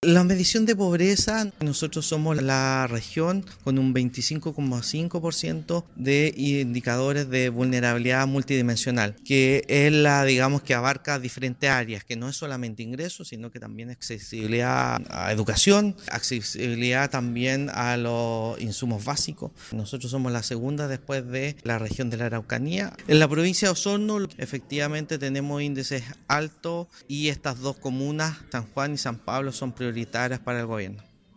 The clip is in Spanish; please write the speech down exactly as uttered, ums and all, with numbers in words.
La medición de pobreza, nosotros somos la región con un veinticinco coma cinco por ciento de indicadores de vulnerabilidad multidimensional, que es la, digamos, que abarca diferentes áreas, que no es solamente ingresos, sino que también accesibilidad a educación, accesibilidad también a los insumos básicos. Nosotros somos la segunda después de la región de la Araucanía. En la provincia de Osorno, efectivamente tenemos índices altos y estas dos comunas, San Juan y San Pablo, son prioritarias para el gobierno.